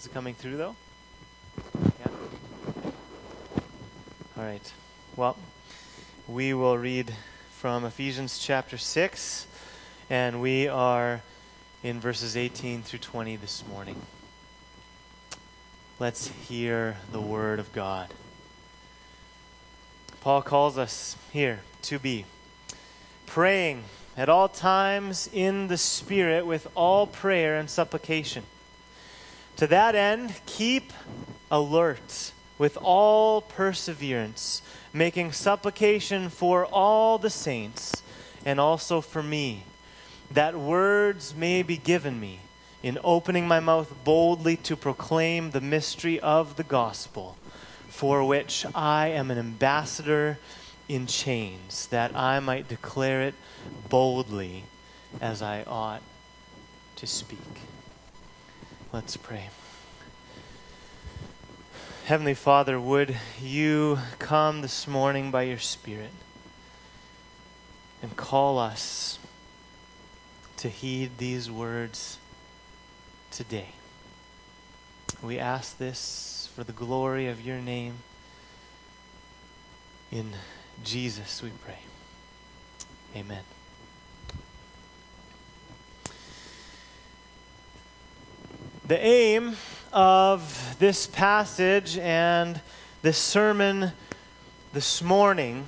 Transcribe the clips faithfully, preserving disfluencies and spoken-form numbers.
Is it coming through though? Yeah. All right. Well, we will read from Ephesians chapter six, and we are in verses eighteen through twenty this morning. Let's hear the word of God. Paul calls us here to be praying at all times in the Spirit with all prayer and supplication. To that end, keep alert with all perseverance, making supplication for all the saints and also for me, that words may be given me in opening my mouth boldly to proclaim the mystery of the gospel, for which I am an ambassador in chains, that I might declare it boldly as I ought to speak. Let's pray. Heavenly Father, would you come this morning by your Spirit and call us to heed these words today. We ask this for the glory of your name. In Jesus we pray. Amen. The aim of this passage and this sermon this morning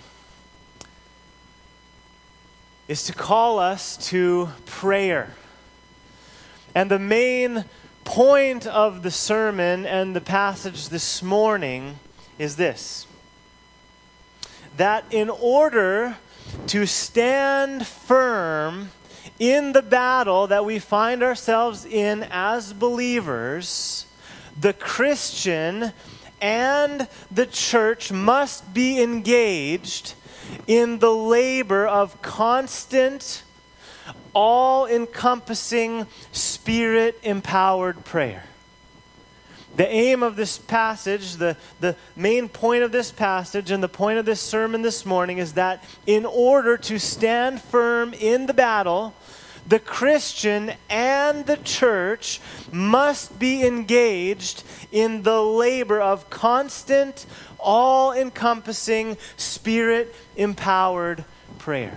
is to call us to prayer. And the main point of the sermon and the passage this morning is this: that in order to stand firm in the battle that we find ourselves in as believers, the Christian and the church must be engaged in the labor of constant, all-encompassing, Spirit-empowered prayer. The aim of this passage, the, the main point of this passage and the point of this sermon this morning is that in order to stand firm in the battle, the Christian and the church must be engaged in the labor of constant, all-encompassing, Spirit-empowered prayer.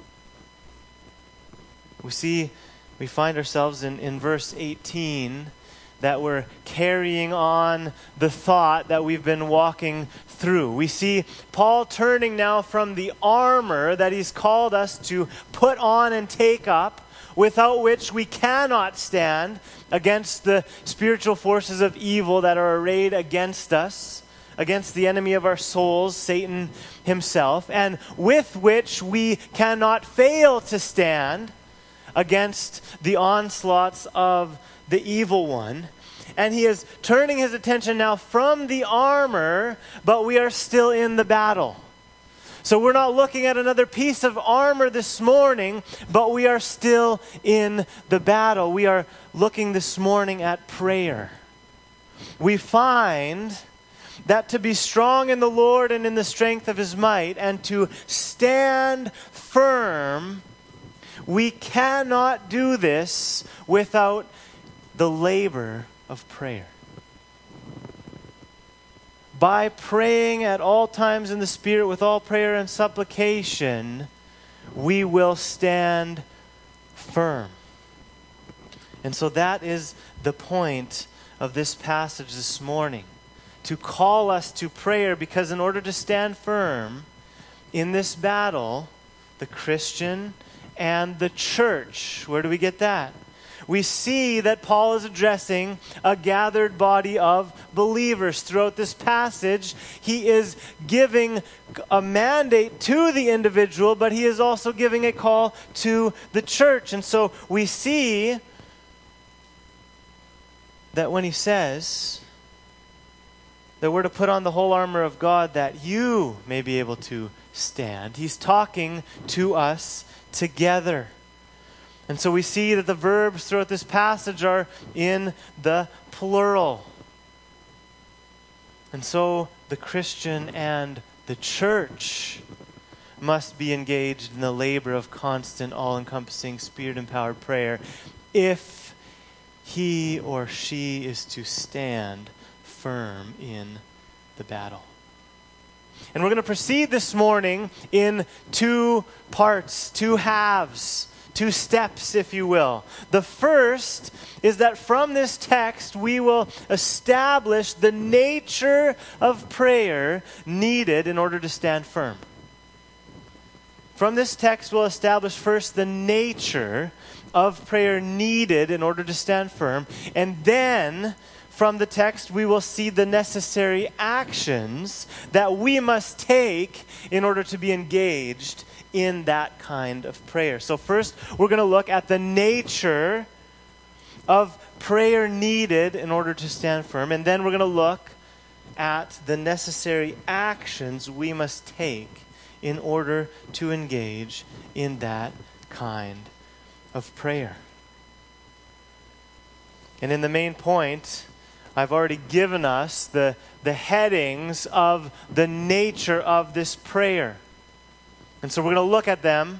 We see, we find ourselves in, in verse eighteen that we're carrying on the thought that we've been walking through. We see Paul turning now from the armor that he's called us to put on and take up, without which we cannot stand against the spiritual forces of evil that are arrayed against us, against the enemy of our souls, Satan himself, and with which we cannot fail to stand against the onslaughts of the evil one. And he is turning his attention now from the armor, but we are still in the battle. So we're not looking at another piece of armor this morning, but we are still in the battle. We are looking this morning at prayer. We find that to be strong in the Lord and in the strength of his might, and to stand firm, we cannot do this without the labor of prayer. By praying at all times in the Spirit with all prayer and supplication, we will stand firm. And so that is the point of this passage this morning, to call us to prayer, because in order to stand firm in this battle, the Christian and the church, where do we get that? We see that Paul is addressing a gathered body of believers. Throughout this passage, he is giving a mandate to the individual, but he is also giving a call to the church. And so we see that when he says that we're to put on the whole armor of God that you may be able to stand, he's talking to us together. And so we see that the verbs throughout this passage are in the plural. And so the Christian and the church must be engaged in the labor of constant, all-encompassing, Spirit-empowered prayer if he or she is to stand firm in the battle. And we're going to proceed this morning in two parts, two halves, two steps, if you will. The first is that from this text we will establish the nature of prayer needed in order to stand firm. From this text we'll establish first the nature of prayer needed in order to stand firm, and then from the text, we will see the necessary actions that we must take in order to be engaged in that kind of prayer. So first, we're going to look at the nature of prayer needed in order to stand firm. And then we're going to look at the necessary actions we must take in order to engage in that kind of prayer. And in the main point, I've already given us the, the headings of the nature of this prayer. And so we're going to look at them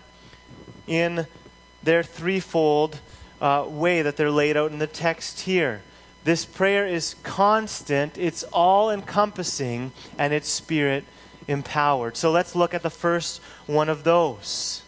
in their threefold uh, way that they're laid out in the text here. This prayer is constant, it's all-encompassing, and it's Spirit-empowered. So let's look at the first one of those.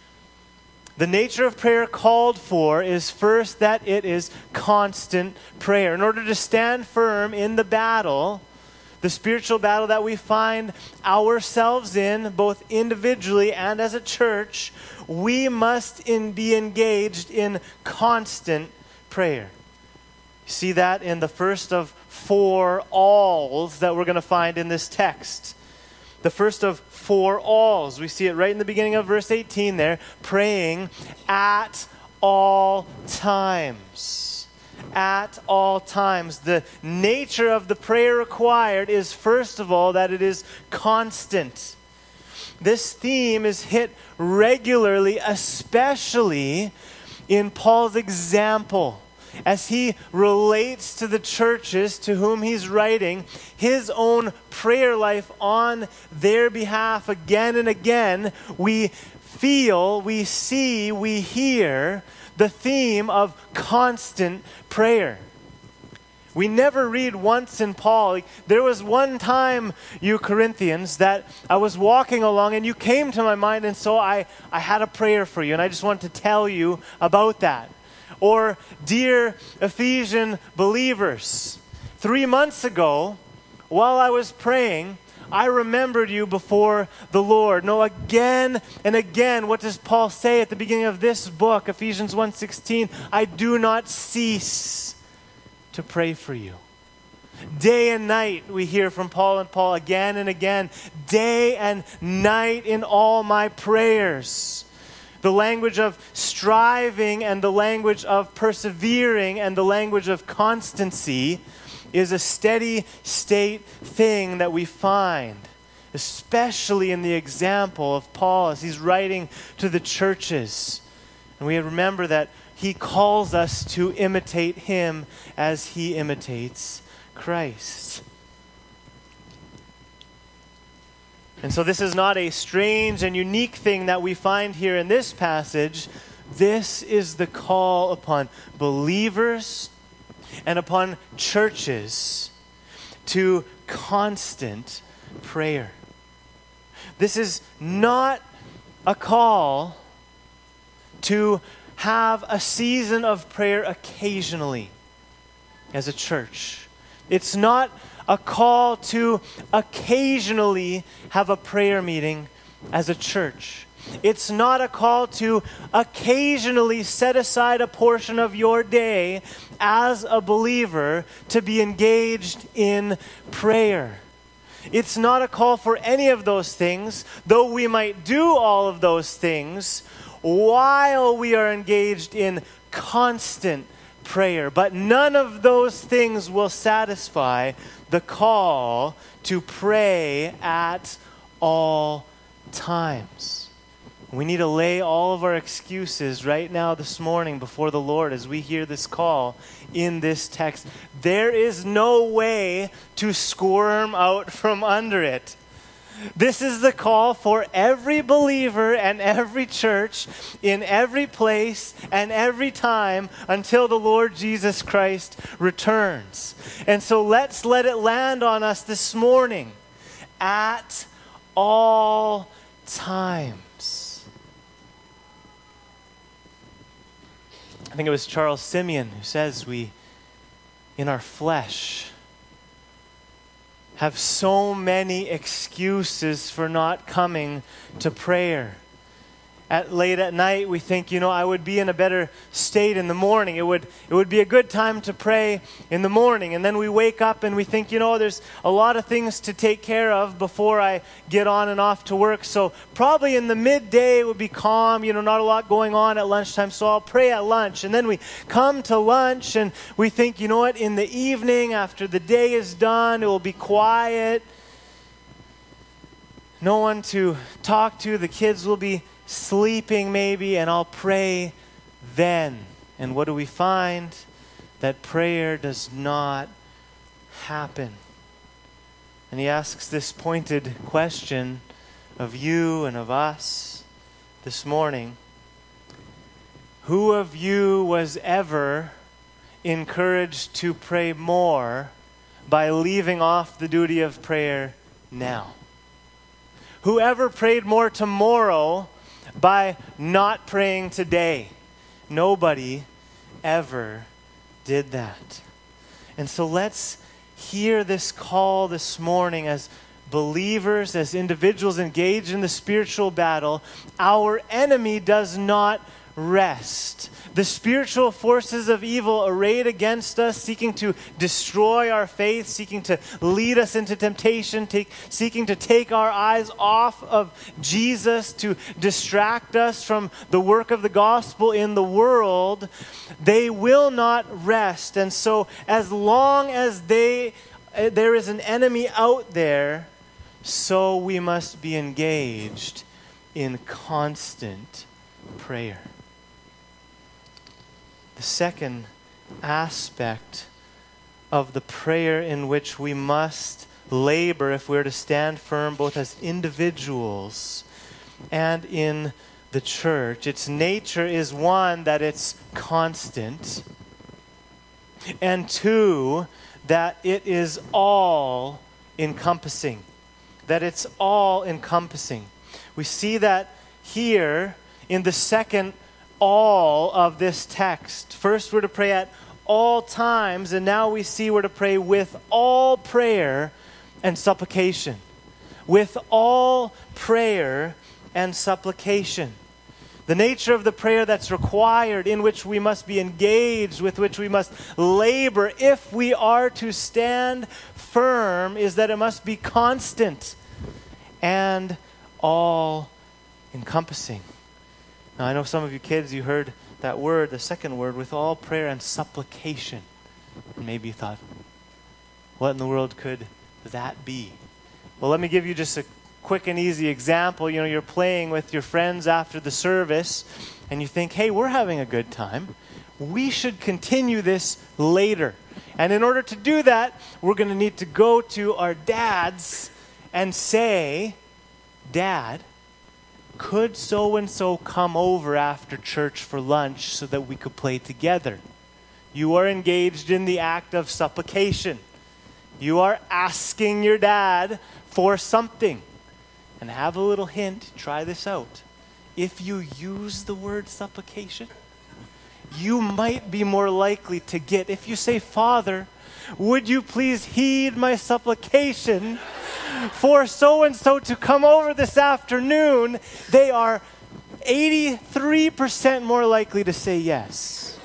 The nature of prayer called for is first that it is constant prayer. In order to stand firm in the battle, the spiritual battle that we find ourselves in, both individually and as a church, we must in, be engaged in constant prayer. You see that in the first of four alls that we're going to find in this text. The first of four alls. We see it right in the beginning of verse eighteen there. Praying at all times. At all times. The nature of the prayer required is, first of all, that it is constant. This theme is hit regularly, especially in Paul's example. As he relates to the churches to whom he's writing, his own prayer life on their behalf again and again, we feel, we see, we hear the theme of constant prayer. We never read once in Paul. Like, there was one time, you Corinthians, that I was walking along and you came to my mind, and so I, I had a prayer for you, and I just wanted to tell you about that. Or, dear Ephesian believers, three months ago, while I was praying, I remembered you before the Lord. No, again and again, what does Paul say at the beginning of this book, Ephesians one sixteen? I do not cease to pray for you. Day and night, we hear from Paul and Paul again and again. Day and night in all my prayers. The language of striving and the language of persevering and the language of constancy is a steady state thing that we find, especially in the example of Paul as he's writing to the churches. And we remember that he calls us to imitate him as he imitates Christ. And so this is not a strange and unique thing that we find here in this passage. This is the call upon believers and upon churches to constant prayer. This is not a call to have a season of prayer occasionally as a church. It's not a call to occasionally have a prayer meeting as a church. It's not a call to occasionally set aside a portion of your day as a believer to be engaged in prayer. It's not a call for any of those things, though we might do all of those things while we are engaged in constant prayer. But none of those things will satisfy the call to pray at all times. We need to lay all of our excuses right now this morning before the Lord as we hear this call in this text. There is no way to squirm out from under it. This is the call for every believer and every church in every place and every time until the Lord Jesus Christ returns. And so let's let it land on us this morning. At all times. I think it was Charles Simeon who says we, in our flesh, have so many excuses for not coming to prayer. At late at night, we think, you know, I would be in a better state in the morning. It would it would be a good time to pray in the morning. And then we wake up and we think, you know, there's a lot of things to take care of before I get on and off to work. So probably in the midday it would be calm, you know, not a lot going on at lunchtime. So I'll pray at lunch. And then we come to lunch and we think, you know what, in the evening after the day is done, it will be quiet. No one to talk to. The kids will be sleeping maybe, and I'll pray then. And what do we find? That prayer does not happen. And he asks this pointed question of you and of us this morning. Who of you was ever encouraged to pray more by leaving off the duty of prayer now? Whoever prayed more tomorrow by not praying today? Nobody ever did that. And so let's hear this call this morning as believers, as individuals engaged in the spiritual battle. Our enemy does not rest. The spiritual forces of evil arrayed against us, seeking to destroy our faith, seeking to lead us into temptation, take, seeking to take our eyes off of Jesus, to distract us from the work of the gospel in the world, they will not rest. And so as long as they uh, there is an enemy out there, so we must be engaged in constant prayer. The second aspect of the prayer in which we must labor if we're to stand firm both as individuals and in the church, its nature is one, that it's constant, and two, that it is all encompassing. That it's all encompassing. We see that here in the second all of this text. First, we're to pray at all times, and now we see we're to pray with all prayer and supplication. With all prayer and supplication. The nature of the prayer that's required, in which we must be engaged, with which we must labor if we are to stand firm, is that it must be constant and all encompassing. Now, I know some of you kids, you heard that word, the second word, with all prayer and supplication. And maybe you thought, what in the world could that be? Well, let me give you just a quick and easy example. You know, you're playing with your friends after the service, and you think, hey, we're having a good time. We should continue this later. And in order to do that, we're going to need to go to our dads and say, Dad, could so-and-so come over after church for lunch so that we could play together? You are engaged in the act of supplication. You are asking your dad for something. And have a little hint, try this out. If you use the word supplication, you might be more likely to get, if you say, Father, would you please heed my supplication for so-and-so to come over this afternoon, they are eighty-three percent more likely to say yes.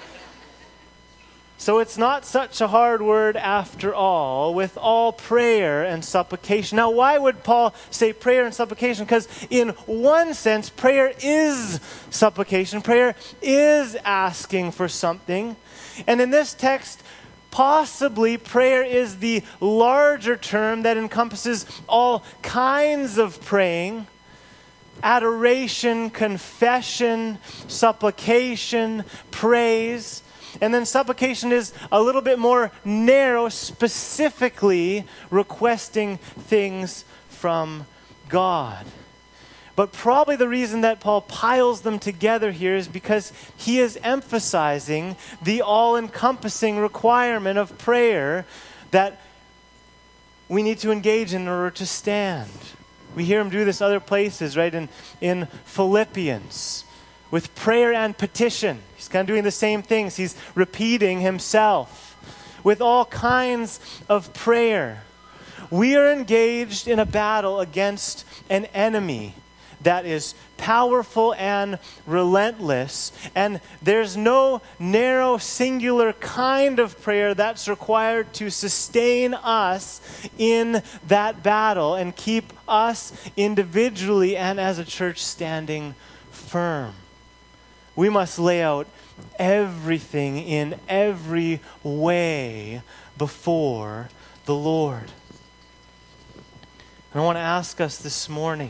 So it's not such a hard word after all, with all prayer and supplication. Now, why would Paul say prayer and supplication? Because in one sense, prayer is supplication. Prayer is asking for something. And in this text, possibly prayer is the larger term that encompasses all kinds of praying. Adoration, confession, supplication, praise. And then supplication is a little bit more narrow, specifically requesting things from God. But probably the reason that Paul piles them together here is because he is emphasizing the all-encompassing requirement of prayer that we need to engage in order to stand. We hear him do this other places, right? In, in Philippians, with prayer and petition. He's kind of doing the same things. He's repeating himself with all kinds of prayer. We are engaged in a battle against an enemy that is powerful and relentless. And there's no narrow, singular kind of prayer that's required to sustain us in that battle and keep us individually and as a church standing firm. We must lay out everything in every way before the Lord. And I want to ask us this morning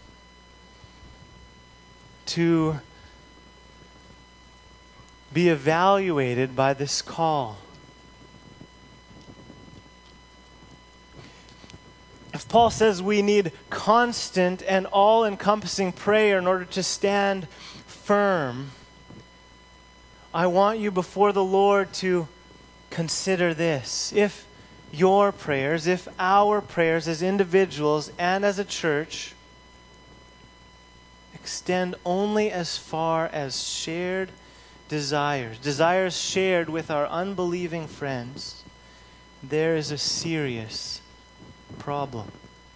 to be evaluated by this call. If Paul says we need constant and all-encompassing prayer in order to stand firm, I want you before the Lord to consider this. If your prayers, if our prayers as individuals and as a church extend only as far as shared desires, desires shared with our unbelieving friends, there is a serious problem.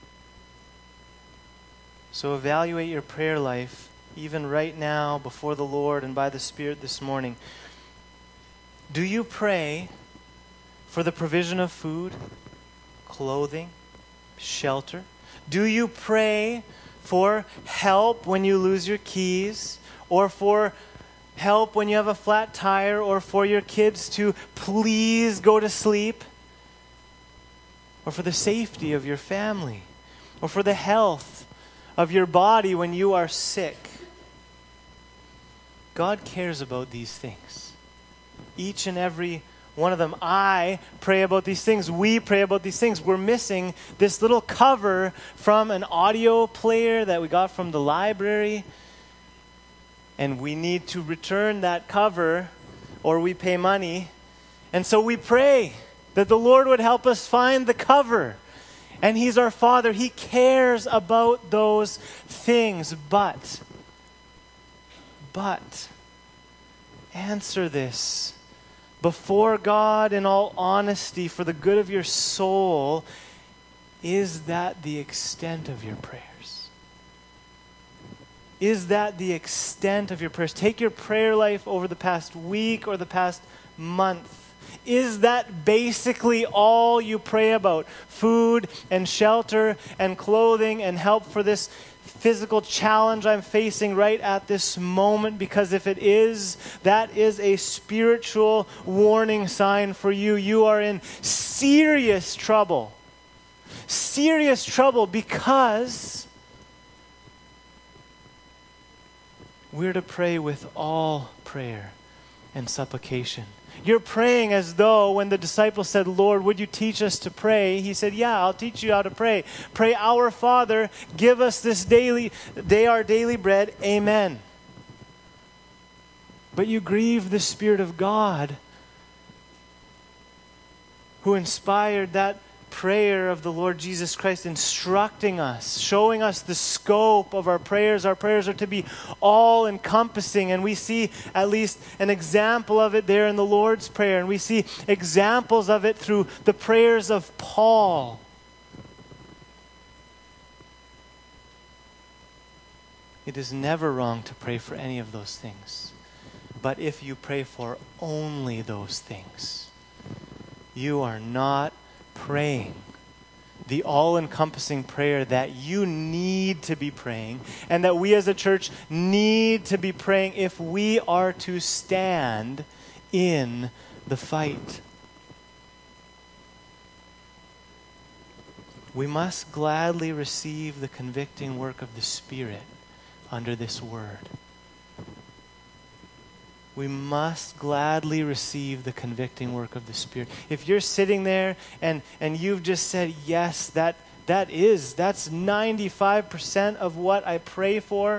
So evaluate your prayer life, even right now, before the Lord and by the Spirit this morning. Do you pray for the provision of food, clothing, shelter? Do you pray for help when you lose your keys, or for help when you have a flat tire, or for your kids to please go to sleep, or for the safety of your family, or for the health of your body when you are sick? God cares about these things. Each and every one of them. I pray about these things. We pray about these things. We're missing this little cover from an audio player that we got from the library. And we need to return that cover or we pay money. And so we pray that the Lord would help us find the cover. And He's our Father. He cares about those things. But, but, answer this before God in all honesty for the good of your soul. Is that the extent of your prayers? Is that the extent of your prayers? Take your prayer life over the past week or the past month. Is that basically all you pray about? Food and shelter and clothing and help for this physical challenge I'm facing right at this moment? Because if it is, that is a spiritual warning sign for you. You are in serious trouble. Serious trouble, because we're to pray with all prayer and supplication. You're praying as though when the disciples said, Lord, would you teach us to pray? He said, yeah, I'll teach you how to pray. Pray, our Father, give us this daily day our daily bread. Amen. But you grieve the Spirit of God who inspired that prayer of the Lord Jesus Christ, instructing us, showing us the scope of our prayers. Our prayers are to be all-encompassing, and we see at least an example of it there in the Lord's Prayer, and we see examples of it through the prayers of Paul. It is never wrong to pray for any of those things, but if you pray for only those things, you are not praying the all-encompassing prayer that you need to be praying, and that we as a church need to be praying if we are to stand in the fight. We must gladly receive the convicting work of the Spirit under this word. We must gladly receive the convicting work of the Spirit. If you're sitting there and, and you've just said, yes, that that is, that's ninety-five percent of what I pray for.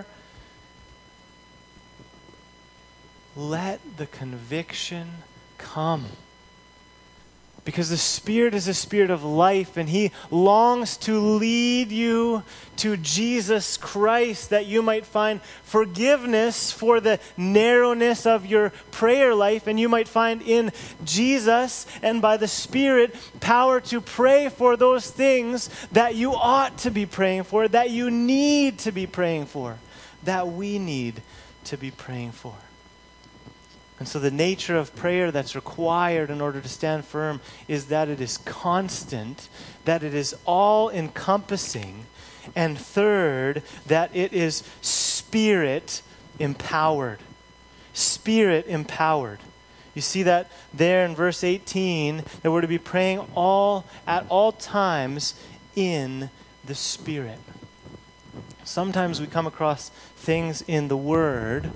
Let the conviction come. Because the Spirit is a spirit of life, and He longs to lead you to Jesus Christ, that you might find forgiveness for the narrowness of your prayer life, and you might find in Jesus and by the Spirit power to pray for those things that you ought to be praying for, that you need to be praying for, that we need to be praying for. And so the nature of prayer that's required in order to stand firm is that it is constant, that it is all-encompassing, and third, that it is Spirit-empowered. Spirit-empowered. You see that there in verse eighteen, that we're to be praying all at all times in the Spirit. Sometimes we come across things in the Word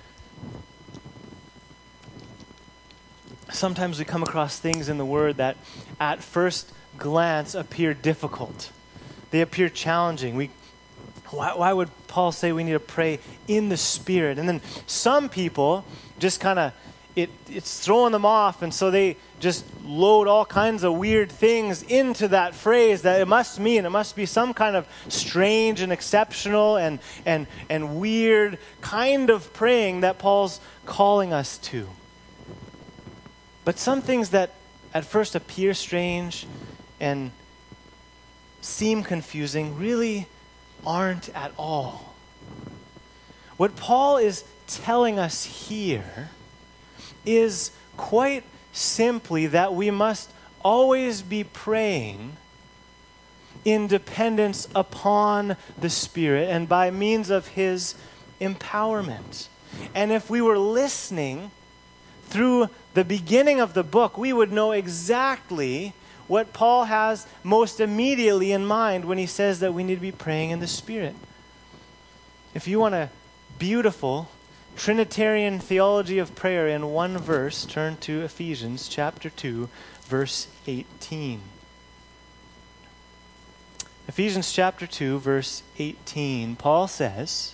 Sometimes we come across things in the Word that at first glance appear difficult. They appear challenging. We, why, why would Paul say we need to pray in the Spirit? And then some people just kind of, it, it's throwing them off, and so they just load all kinds of weird things into that phrase that it must mean. It must be some kind of strange and exceptional and, and, and weird kind of praying that Paul's calling us to. But some things that at first appear strange and seem confusing really aren't at all. What Paul is telling us here is quite simply that we must always be praying in dependence upon the Spirit and by means of His empowerment. And if we were listening through the beginning of the book, we would know exactly what Paul has most immediately in mind when he says that we need to be praying in the Spirit. If you want a beautiful Trinitarian theology of prayer in one verse, turn to Ephesians chapter two, verse eighteen. Ephesians chapter two, verse eighteen, Paul says,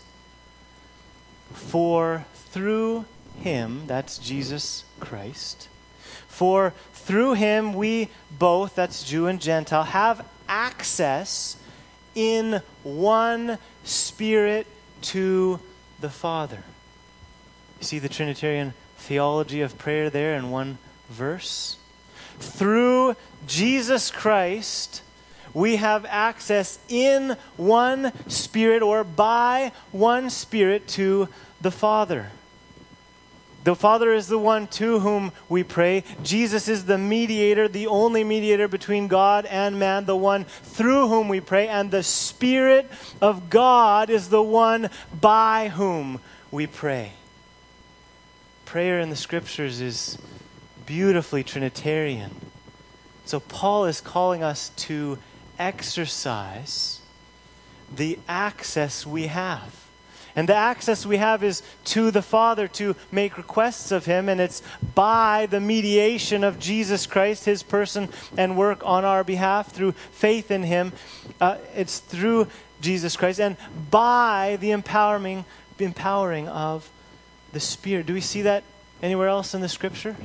"For through Him," that's Jesus Christ, "for through Him we both," that's Jew and Gentile, "have access in one Spirit to the Father." You see the Trinitarian theology of prayer there in one verse? Through Jesus Christ, we have access in one Spirit or by one Spirit to the Father. The Father is the one to whom we pray. Jesus is the mediator, the only mediator between God and man, the one through whom we pray. And the Spirit of God is the one by whom we pray. Prayer in the Scriptures is beautifully Trinitarian. So Paul is calling us to exercise the access we have. And the access we have is to the Father to make requests of Him, and it's by the mediation of Jesus Christ, His person and work on our behalf through faith in Him. Uh, it's through Jesus Christ and by the empowering, empowering of the Spirit. Do we see that anywhere else in the Scriptures?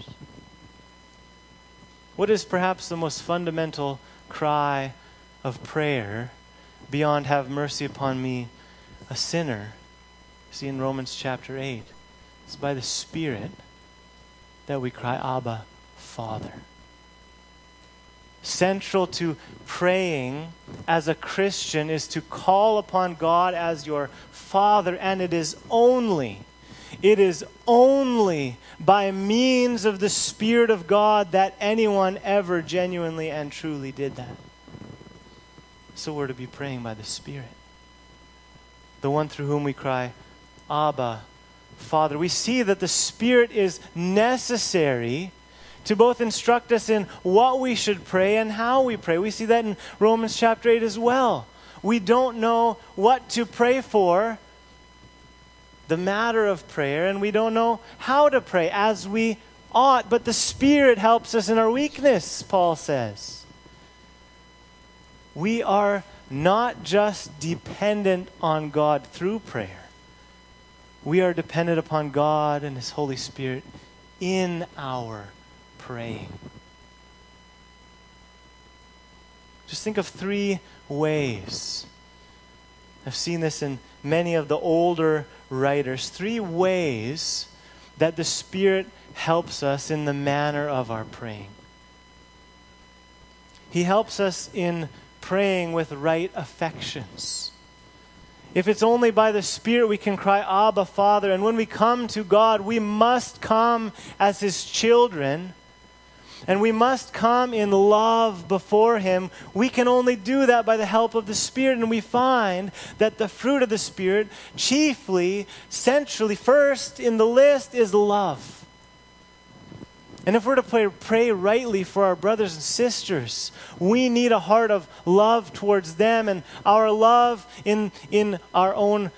What is perhaps the most fundamental cry of prayer beyond "have mercy upon me, a sinner"? See in Romans chapter eight, it's by the Spirit that we cry, "Abba, Father." Central to praying as a Christian is to call upon God as your Father, and it is only, it is only by means of the Spirit of God that anyone ever genuinely and truly did that. So we're to be praying by the Spirit, the one through whom we cry, "Abba, Father." We see that the Spirit is necessary to both instruct us in what we should pray and how we pray. We see that in Romans chapter eight as well. We don't know what to pray for, the matter of prayer, and we don't know how to pray as we ought, but the Spirit helps us in our weakness, Paul says. we are not just dependent on God through prayer. We are dependent upon God and His Holy Spirit in our praying. Just think of three ways. I've seen this in many of the older writers. Three ways that the Spirit helps us in the manner of our praying. He helps us in praying with right affections. If it's only by the Spirit we can cry, Abba, Father, and when we come to God, we must come as His children, and we must come in love before Him. We can only do that by the help of the Spirit, and we find that the fruit of the Spirit, chiefly, centrally, first in the list is love. And if we're to pray, pray rightly for our brothers and sisters, we need a heart of love towards them. And our love in, in our own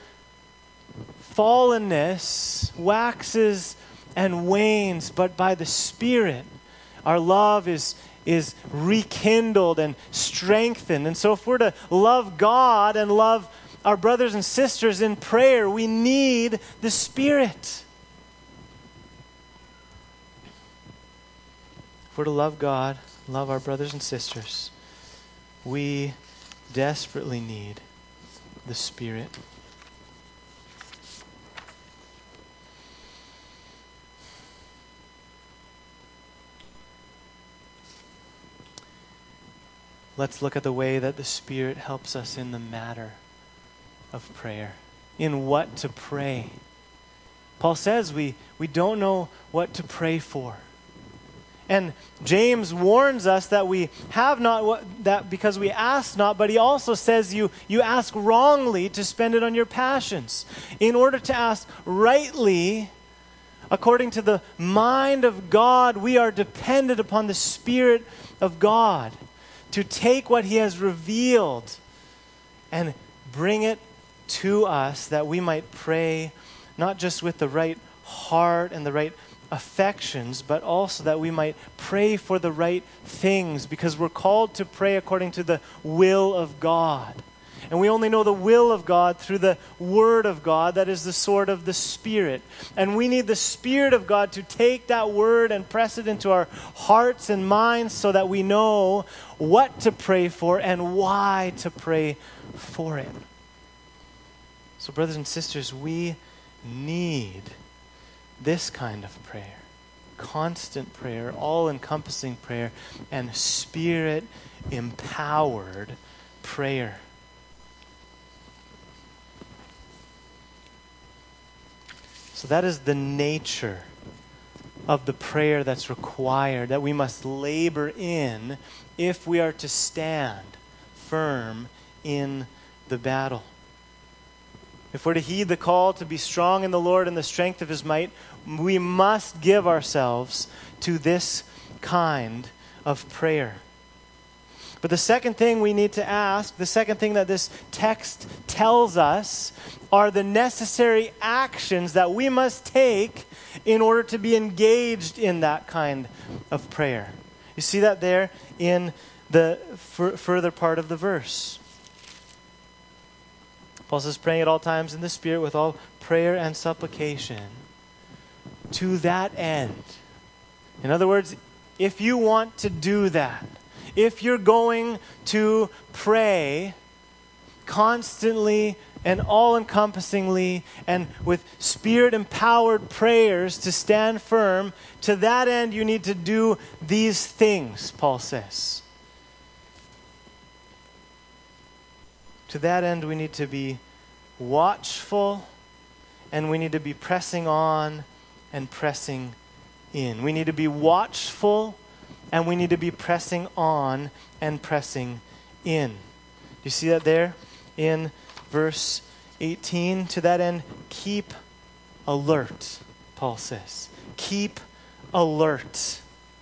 fallenness waxes and wanes, but by the Spirit, our love is, is rekindled and strengthened. And so if we're to love God and love our brothers and sisters in prayer, we need the Spirit. If we're to love God, love our brothers and sisters, we desperately need the Spirit. Let's look at the way that the Spirit helps us in the matter of prayer, in what to pray. Paul says we, we don't know what to pray for. And James warns us that we have not what, that because we ask not, but he also says you, you ask wrongly to spend it on your passions. In order to ask rightly, according to the mind of God, we are dependent upon the Spirit of God to take what He has revealed and bring it to us that we might pray not just with the right heart and the right affections, but also that we might pray for the right things, because we're called to pray according to the will of God. And we only know the will of God through the Word of God, that is the sword of the Spirit. And we need the Spirit of God to take that Word and press it into our hearts and minds so that we know what to pray for and why to pray for it. So brothers and sisters, we need this kind of prayer, constant prayer, all-encompassing prayer, and Spirit-empowered prayer. So that is the nature of the prayer that's required, that we must labor in if we are to stand firm in the battle. If we're to heed the call to be strong in the Lord and the strength of His might, we must give ourselves to this kind of prayer. But the second thing we need to ask, the second thing that this text tells us, are the necessary actions that we must take in order to be engaged in that kind of prayer. You see that there in the f- further part of the verse. Paul says, praying at all times in the Spirit with all prayer and supplication to that end. In other words, if you want to do that, if you're going to pray constantly and all-encompassingly and with Spirit-empowered prayers to stand firm, to that end you need to do these things, Paul says. To that end we need to be watchful, and we need to be pressing on and pressing in. We need to be watchful, and we need to be pressing on and pressing in. Do you see that there in verse eighteen? To that end, keep alert, Paul says. Keep alert.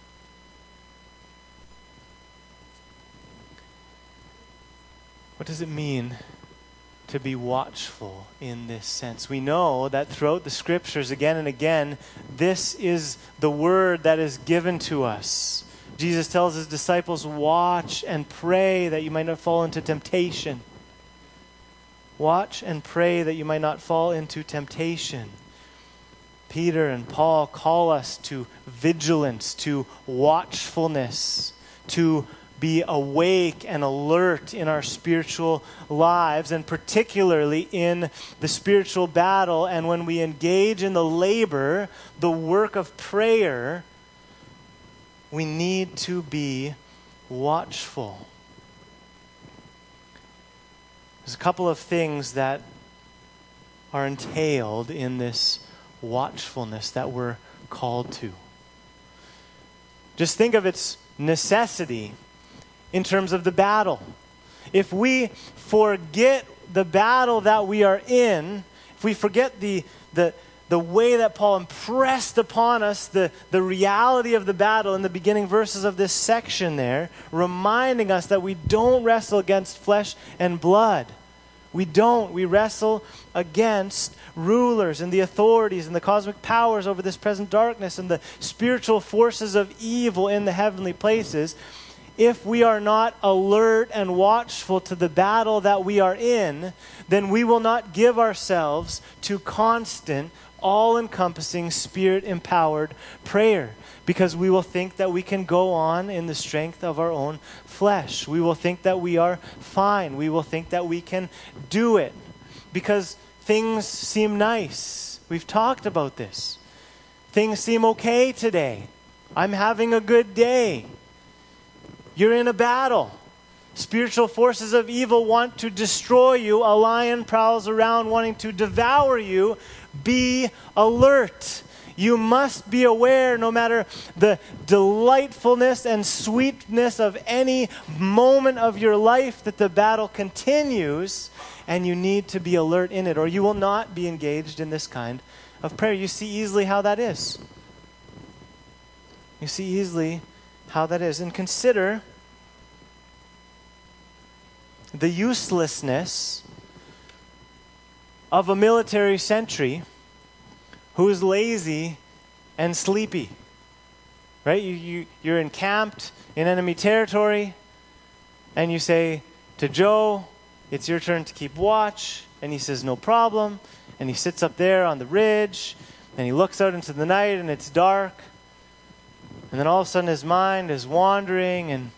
What does it mean to be watchful in this sense? We know that throughout the Scriptures, again and again, this is the word that is given to us Jesus tells his disciples, watch and pray that you might not fall into temptation. Watch and pray that you might not fall into temptation. Peter and Paul call us to vigilance, to watchfulness, to be awake and alert in our spiritual lives, and particularly in the spiritual battle. And when we engage in the labor, the work of prayer, we need to be watchful. There's a couple of things that are entailed in this watchfulness that we're called to. Just think of its necessity in terms of the battle. If we forget the battle that we are in, if we forget the the the way that Paul impressed upon us the, the reality of the battle in the beginning verses of this section there, reminding us that we don't wrestle against flesh and blood. We don't. We wrestle against rulers and the authorities and the cosmic powers over this present darkness and the spiritual forces of evil in the heavenly places. If we are not alert and watchful to the battle that we are in, then we will not give ourselves to constant, all-encompassing, spirit-empowered prayer, because we will think that we can go on in the strength of our own flesh. We will think that we are fine. We will think that we can do it because things seem nice. We've talked about this. Things seem okay today. I'm having a good day. You're in a battle. Spiritual forces of evil want to destroy you. A lion prowls around wanting to devour you. Be alert. You must be aware, no matter the delightfulness and sweetness of any moment of your life, that the battle continues, and you need to be alert in it, or you will not be engaged in this kind of prayer. You see easily how that is. You see easily how that is. And consider the uselessness of a military sentry who is lazy and sleepy. Right? You, you, you're encamped in enemy territory, and you say to Joe, it's your turn to keep watch. And he says, no problem. And he sits up there on the ridge, and he looks out into the night, and it's dark. And then all of a sudden his mind is wandering, and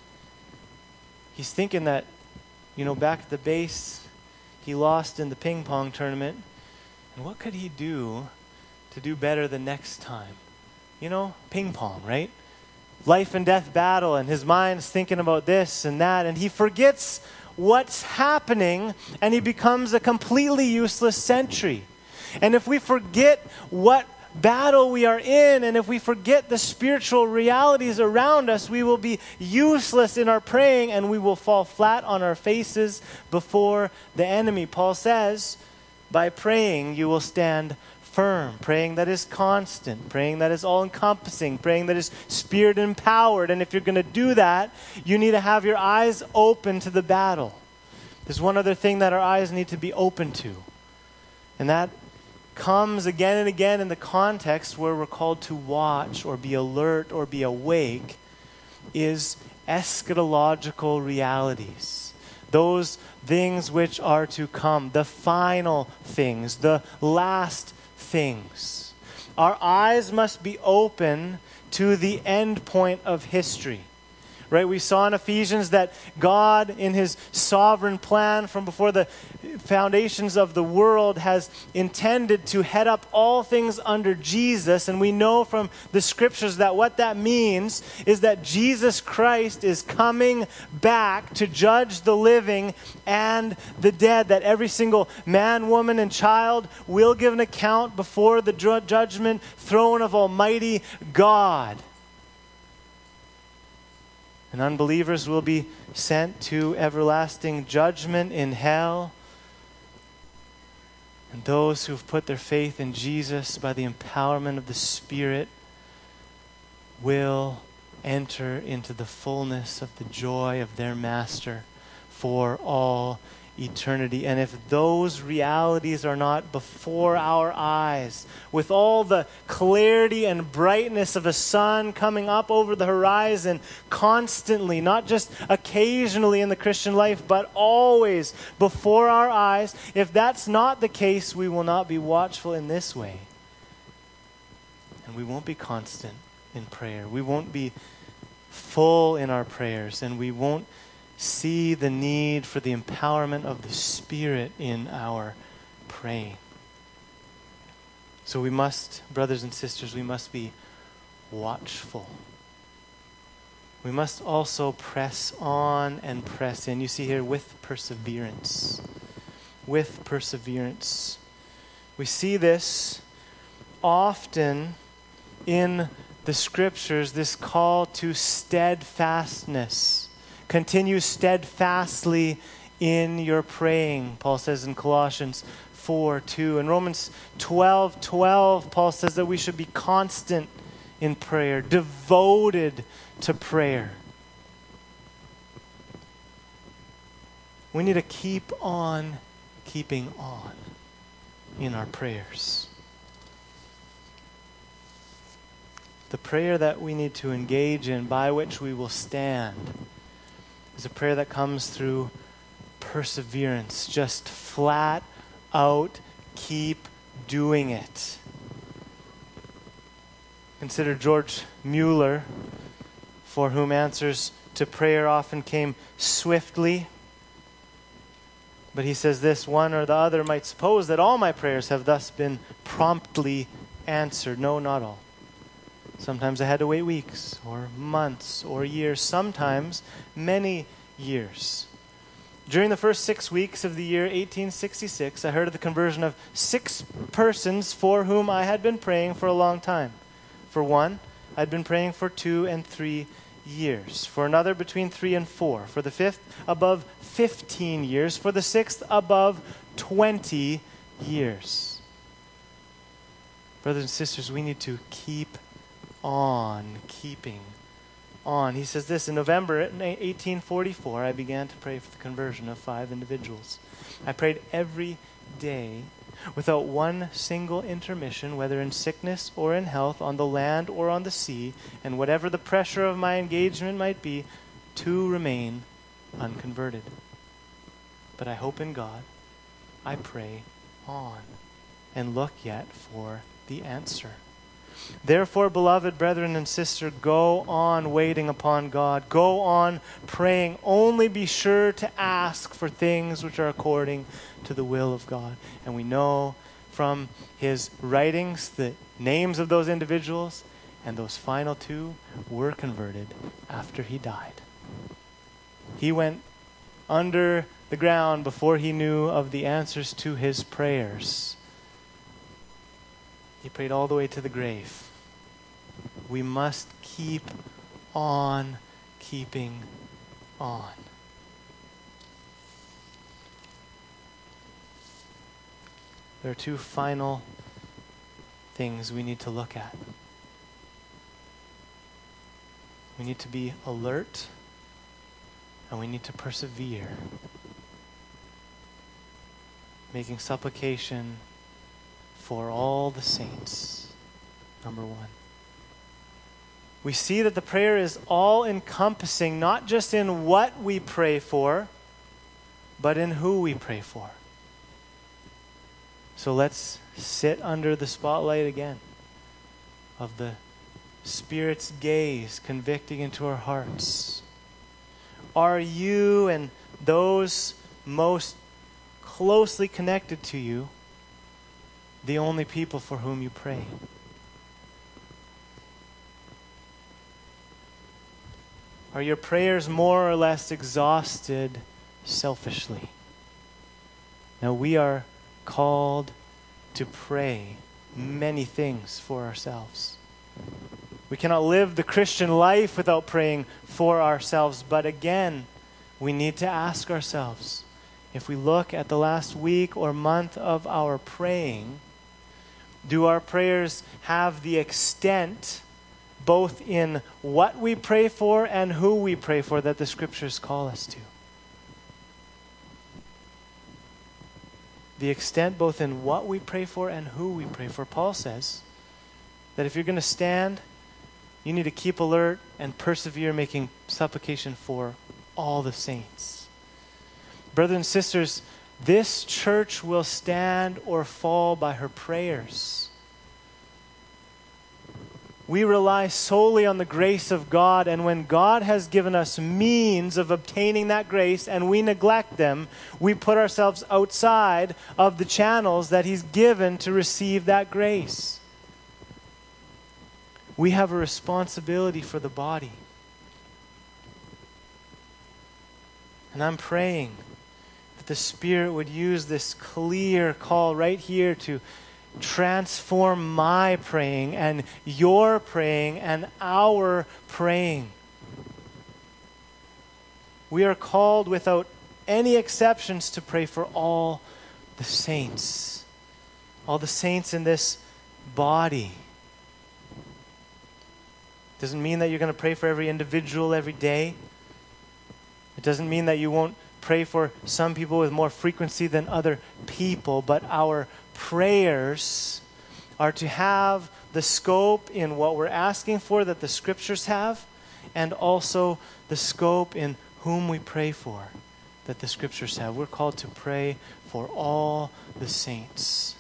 he's thinking that, you know, back at the base, he lost in the ping pong tournament. And what could he do to do better the next time? You know, ping pong, right? Life and death battle, and his mind's thinking about this and that, and he forgets what's happening, and he becomes a completely useless sentry. And if we forget what battle we are in, and if we forget the spiritual realities around us, we will be useless in our praying, and we will fall flat on our faces before the enemy. Paul says, by praying you will stand firm, praying that is constant, praying that is all-encompassing, praying that is spirit-empowered. And if you're going to do that, you need to have your eyes open to the battle. There's one other thing that our eyes need to be open to, and that comes again and again in the context where we're called to watch or be alert or be awake, is eschatological realities. Those things which are to come, the final things, the last things. Our eyes must be open to the end point of history. Right? We saw in Ephesians that God, in his sovereign plan from before the foundations of the world, has intended to head up all things under Jesus. And we know from the scriptures that what that means is that Jesus Christ is coming back to judge the living and the dead. That every single man, woman, and child will give an account before the ju- judgment throne of Almighty God. And unbelievers will be sent to everlasting judgment in hell. And those who've put their faith in Jesus by the empowerment of the Spirit will enter into the fullness of the joy of their Master for all eternity. And if those realities are not before our eyes, with all the clarity and brightness of a sun coming up over the horizon constantly, not just occasionally in the Christian life, but always before our eyes, if that's not the case, we will not be watchful in this way. And we won't be constant in prayer. We won't be full in our prayers, and we won't see the need for the empowerment of the Spirit in our praying. So we must, brothers and sisters, we must be watchful. We must also press on and press in. You see here, with perseverance. With perseverance. We see this often in the Scriptures, this call to steadfastness. Continue steadfastly in your praying, Paul says in Colossians four two. In Romans twelve twelve, Paul says that we should be constant in prayer, devoted to prayer. We need to keep on keeping on in our prayers. The prayer that we need to engage in, by which we will stand, is a prayer that comes through perseverance. Just flat out keep doing it. Consider George Mueller, for whom answers to prayer often came swiftly. But he says this: one or the other might suppose that all my prayers have thus been promptly answered. No, not all. Sometimes I had to wait weeks or months or years, sometimes many years. During the first six weeks of the year eighteen sixty-six, I heard of the conversion of six persons for whom I had been praying for a long time. For one, I'd been praying for two and three years. For another, between three and four. For the fifth, above fifteen years. For the sixth, above twenty years. Brothers and sisters, we need to keep on keeping on. He says this: in November eighteen forty-four, I began to pray for the conversion of five individuals. I prayed every day without one single intermission, whether in sickness or in health, on the land or on the sea, and whatever the pressure of my engagement might be, to remain unconverted. But I hope in God. I pray on and look yet for the answer. Therefore, beloved brethren and sisters, go on waiting upon God. Go on praying. Only be sure to ask for things which are according to the will of God. And we know from his writings the names of those individuals, and those final two were converted after he died. He went under the ground before he knew of the answers to his prayers. He prayed all the way to the grave. We must keep on keeping on. There are two final things we need to look at. We need to be alert, and we need to persevere, making supplication for all the saints. Number one. We see that the prayer is all-encompassing, not just in what we pray for, but in who we pray for. So let's sit under the spotlight again of the Spirit's gaze convicting into our hearts. Are you and those most closely connected to you the only people for whom you pray? Are your prayers more or less exhausted selfishly? Now, we are called to pray many things for ourselves. We cannot live the Christian life without praying for ourselves. But again, we need to ask ourselves, if we look at the last week or month of our praying, do our prayers have the extent, both in what we pray for and who we pray for, that the Scriptures call us to? the extent both in what we pray for and who we pray for. Paul says that if you're going to stand, you need to keep alert and persevere, making supplication for all the saints. Brothers and sisters, this church will stand or fall by her prayers. We rely solely on the grace of God, and when God has given us means of obtaining that grace and we neglect them, we put ourselves outside of the channels that He's given to receive that grace. We have a responsibility for the body. And I'm praying that the Spirit would use this clear call right here to transform my praying and your praying and our praying. We are called without any exceptions to pray for all the saints. All the saints in this body. Doesn't mean that you're going to pray for every individual every day. It doesn't mean that you won't pray for some people with more frequency than other people, but our prayers are to have the scope in what we're asking for that the Scriptures have, and also the scope in whom we pray for that the Scriptures have. We're called to pray for all the saints.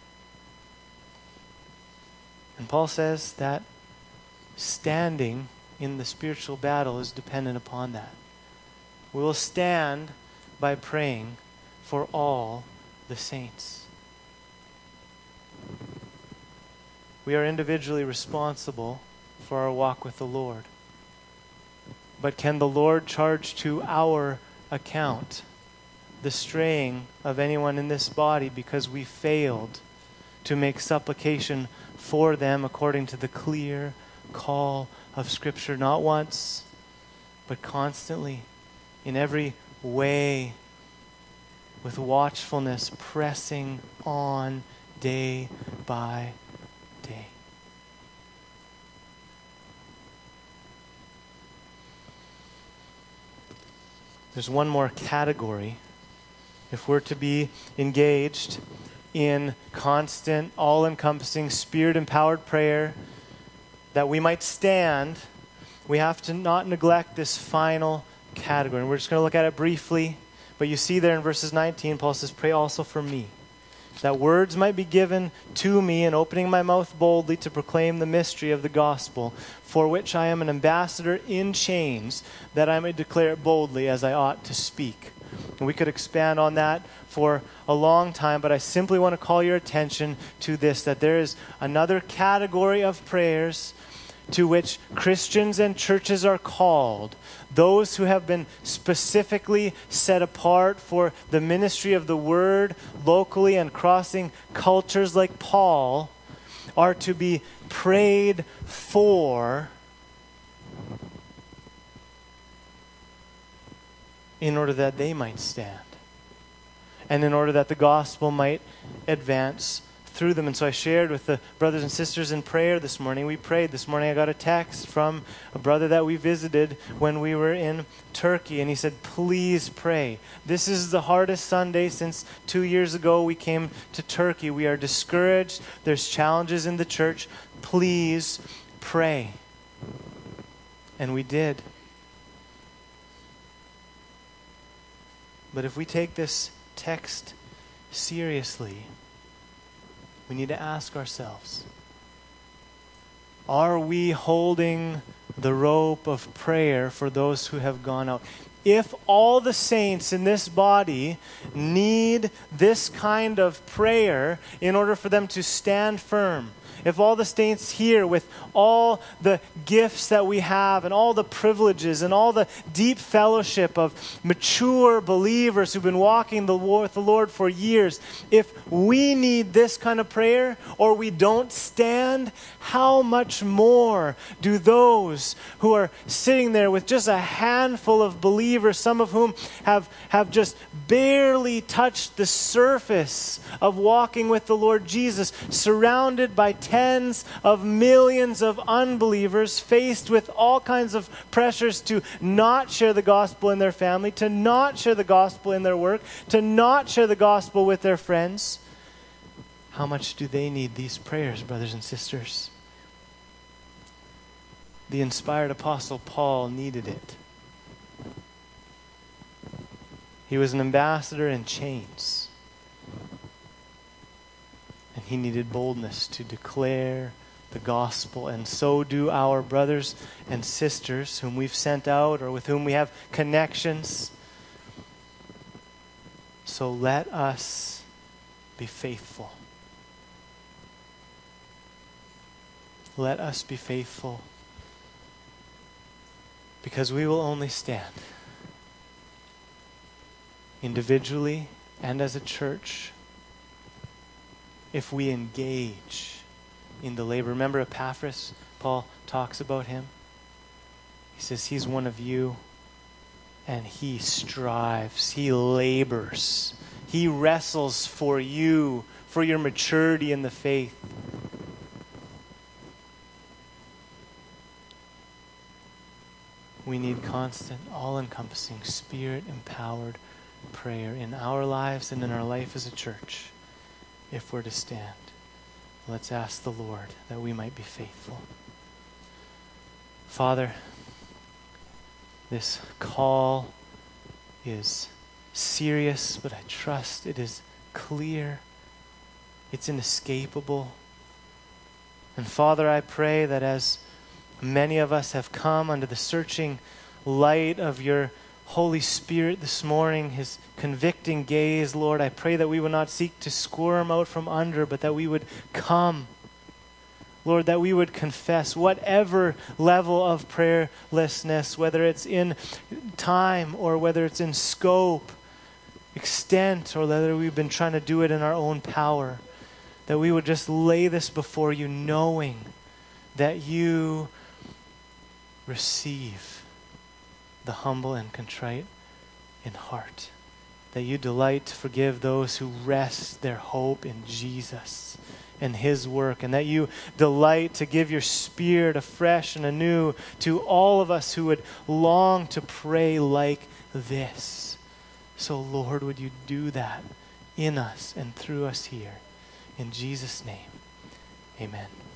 And Paul says that standing in the spiritual battle is dependent upon that. We will stand by praying for all the saints. We are individually responsible for our walk with the Lord. But can the Lord charge to our account the straying of anyone in this body because we failed to make supplication for them according to the clear call of Scripture, not once, but constantly, in every way, with watchfulness, pressing on day by day. There's one more category. If we're to be engaged in constant, all-encompassing, Spirit-empowered prayer, that we might stand, we have to not neglect this final category. And we're just going to look at it briefly. But you see there in verses nineteen, Paul says, pray also for me, that words might be given to me in opening my mouth boldly to proclaim the mystery of the gospel, for which I am an ambassador in chains, that I may declare it boldly as I ought to speak. And we could expand on that for a long time, but I simply want to call your attention to this, that there is another category of prayers to which Christians and churches are called, those who have been specifically set apart for the ministry of the word locally and crossing cultures like Paul, are to be prayed for in order that they might stand and in order that the gospel might advance through them. And so I shared with the brothers and sisters in prayer this morning. We prayed this morning. I got a text from a brother that we visited when we were in Turkey, and he said, please pray. This is the hardest Sunday since two years ago we came to Turkey. We are discouraged. There's challenges in the church. Please pray. And we did. But if we take this text seriously, we need to ask ourselves, are we holding the rope of prayer for those who have gone out? If all the saints in this body need this kind of prayer in order for them to stand firm, if all the saints here with all the gifts that we have and all the privileges and all the deep fellowship of mature believers who've been walking the Lord, with the Lord for years, if we need this kind of prayer or we don't stand, how much more do those who are sitting there with just a handful of believers, some of whom have, have just barely touched the surface of walking with the Lord Jesus, surrounded by tens of millions of unbelievers faced with all kinds of pressures to not share the gospel in their family, to not share the gospel in their work, to not share the gospel with their friends. How much do they need these prayers, brothers and sisters? The inspired apostle Paul needed it. He was an ambassador in chains. And he needed boldness to declare the gospel. And so do our brothers and sisters whom we've sent out or with whom we have connections. So let us be faithful. Let us be faithful, because we will only stand individually and as a church if we engage in the labor. Remember Epaphras? Paul talks about him. He says he's one of you, and he strives, he labors, he wrestles for you, for your maturity in the faith. We need constant, all-encompassing, Spirit-empowered prayer in our lives and in our life as a church if we're to stand. Let's ask the Lord that we might be faithful. Father, this call is serious, but I trust it is clear. It's inescapable. And Father, I pray that as many of us have come under the searching light of your Holy Spirit this morning, his convicting gaze, Lord, I pray that we would not seek to squirm out from under, but that we would come. Lord, that we would confess whatever level of prayerlessness, whether it's in time or whether it's in scope, extent, or whether we've been trying to do it in our own power, that we would just lay this before you, knowing that you receive the humble and contrite in heart, that you delight to forgive those who rest their hope in Jesus and his work, and that you delight to give your Spirit afresh and anew to all of us who would long to pray like this. So Lord, would you do that in us and through us here. In Jesus' name, amen.